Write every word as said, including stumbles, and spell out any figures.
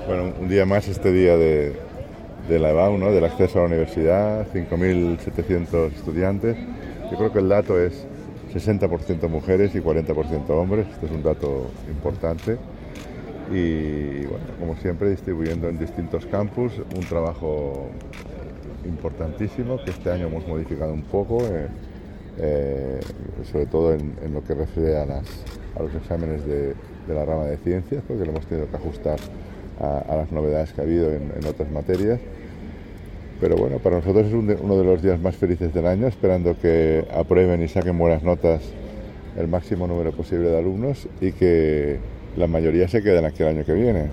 Bueno, un día más este día de, de la EBAU, ¿no? Del acceso a la universidad, cinco mil setecientos estudiantes. Yo creo que el dato es sesenta por ciento mujeres y cuarenta por ciento hombres. Este es un dato importante. Y bueno, como siempre, distribuyendo en distintos campus, un trabajo importantísimo que este año hemos modificado un poco, eh, eh, sobre todo en, en lo que refiere a, las, a los exámenes de, de la rama de ciencias, porque lo hemos tenido que ajustar a, a las novedades que ha habido en, en otras materias. Pero bueno, para nosotros es un de, uno de los días más felices del año, esperando que aprueben y saquen buenas notas el máximo número posible de alumnos y que la mayoría se queden aquí el año que viene.